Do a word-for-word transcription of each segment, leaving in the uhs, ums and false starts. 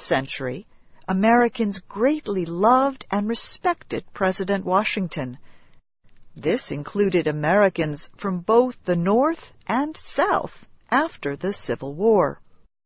century, Americans greatly loved and respected President Washington. This included Americans from both the North and South after the Civil War.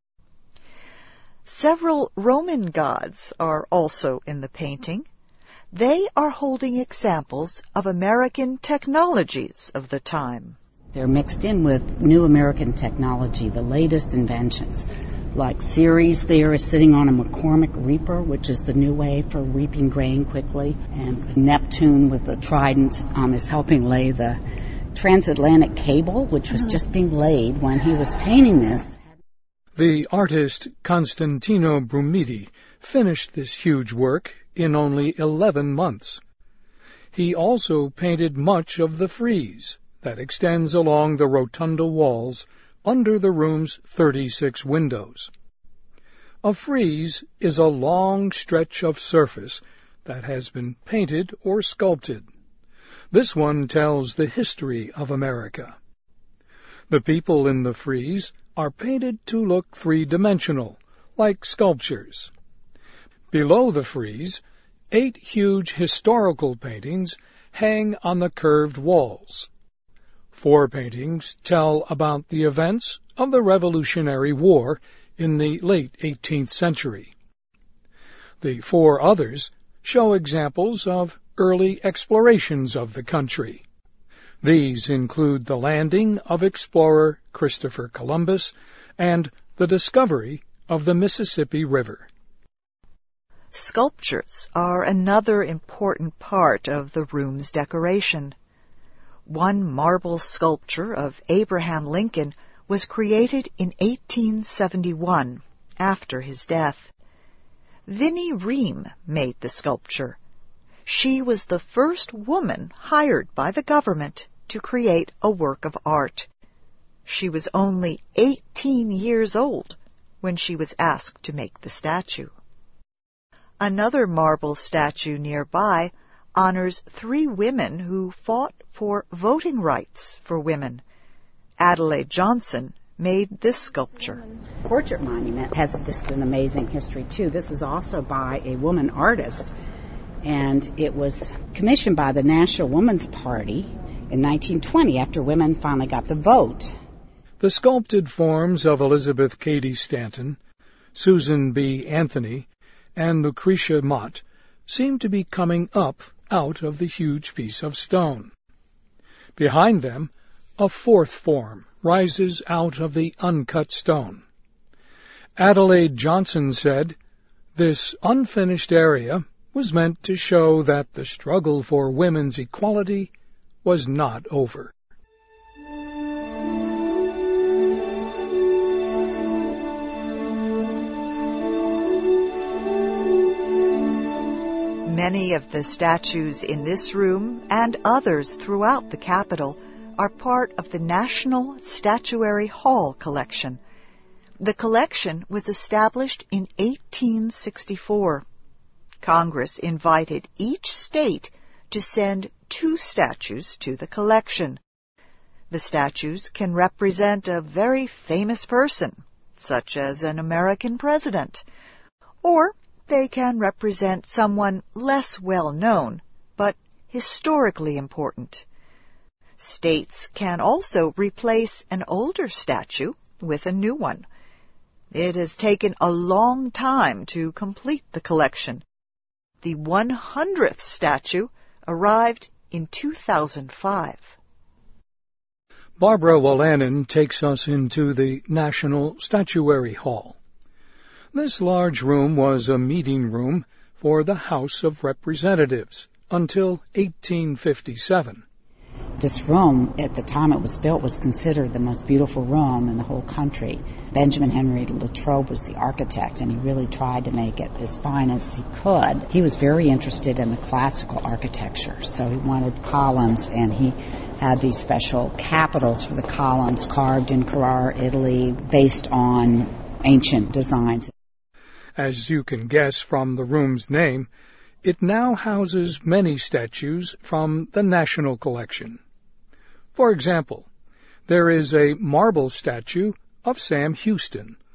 Several Roman gods are also in the painting. They are holding examples of American technologies of the time. They're mixed in with new American technology, the latest inventions. Like Ceres there is sitting on a McCormick reaper, which is the new way for reaping grain quickly. And Neptune with the trident um, is helping lay the transatlantic cable, which was just being laid when he was painting this. The artist Constantino Brumidi finished this huge work in only eleven months. He also painted much of the frieze that extends along the rotunda walls under the room's thirty-six windows. A frieze is a long stretch of surface that has been painted or sculpted. This one tells the history of America. The people in the frieze are painted to look three-dimensional, like sculptures. Below the frieze, eight huge historical paintings hang on the curved walls. Four paintings tell about the events of the Revolutionary War in the late eighteenth century. The four others show examples of early explorations of the country. These include the landing of explorer Christopher Columbus and the discovery of the Mississippi River. Sculptures are another important part of the room's decoration. One marble sculpture of Abraham Lincoln was created in eighteen seventy-one, after his death. Vinnie Ream made the sculpture. She was the first woman hired by the government to create a work of art. She was only eighteen years old when she was asked to make the statue. Another marble statue nearby honors three women who fought for voting rights for women. Adelaide Johnson made this sculpture. Portrait monument has just an amazing history, too. This is also by a woman artist, and it was commissioned by the National Woman's Party in nineteen twenty after women finally got the vote. The sculpted forms of Elizabeth Cady Stanton, Susan B. Anthony, and Lucretia Mott seem to be coming up out of the huge piece of stone. Behind them, a fourth form rises out of the uncut stone. Adelaide Johnson said, "This unfinished area was meant to show that the struggle for women's equality was not over." Many of the statues in this room and others throughout the Capitol are part of the National Statuary Hall collection. The collection was established in eighteen sixty-four. Congress invited each state to send two statues to the collection. The statues can represent a very famous person, such as an American president, or they can represent someone less well known, but historically important. States can also replace an older statue with a new one. It has taken a long time to complete the collection. The one hundredth statue arrived in two thousand five. Barbara Wolanin takes us into the National Statuary Hall. This large room was a meeting room for the House of Representatives until eighteen fifty-seven. This room, at the time it was built, was considered the most beautiful room in the whole country. Benjamin Henry Latrobe was the architect, and he really tried to make it as fine as he could. He was very interested in the classical architecture, so he wanted columns, and he had these special capitals for the columns carved in Carrara, Italy, based on ancient designs. As you can guess from the room's name, it now houses many statues from the National Collection. For example, there is a marble statue of Sam Houston,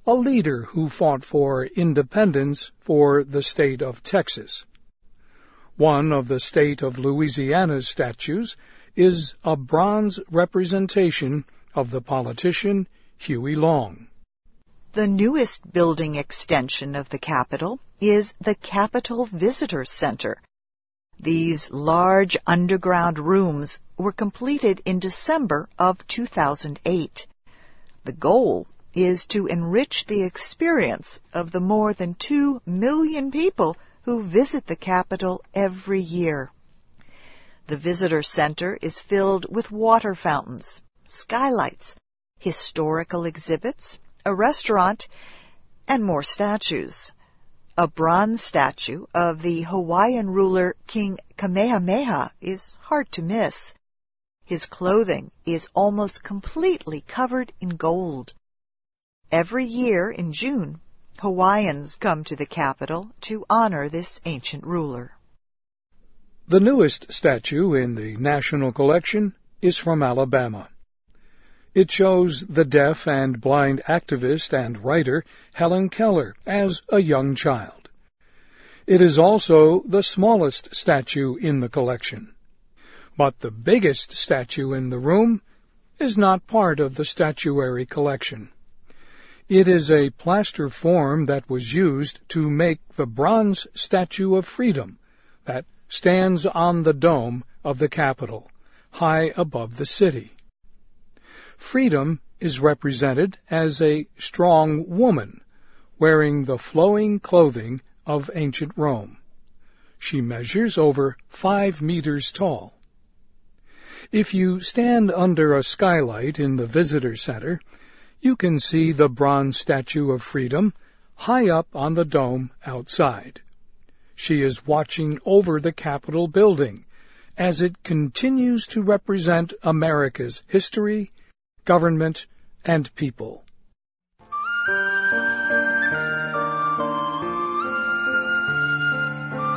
a leader who fought for independence for the state of Texas. One of the state of Louisiana's statues is a bronze representation of the politician Huey Long. The newest building extension of the Capitol is the Capitol Visitor Center. These large underground rooms were completed in December of two thousand eight. The goal is to enrich the experience of the more than two million people who visit the Capitol every year. The Visitor Center is filled with water fountains, skylights, historical exhibits, a restaurant, and more statues. A bronze statue of the Hawaiian ruler King Kamehameha is hard to miss. His clothing is almost completely covered in gold. Every year in June, Hawaiians come to the Capitol to honor this ancient ruler. The newest statue in the National Collection is from Alabama. It shows the deaf and blind activist and writer Helen Keller as a young child. It is also the smallest statue in the collection. But the biggest statue in the room is not part of the statuary collection. It is a plaster form that was used to make the bronze Statue of Freedom that stands on the dome of the Capitol, high above the city. Freedom is represented as a strong woman wearing the flowing clothing of ancient Rome. She measures over five meters tall. If you stand under a skylight in the visitor center, you can see the bronze Statue of Freedom high up on the dome outside. She is watching over the Capitol building as it continues to represent America's history, government, and people.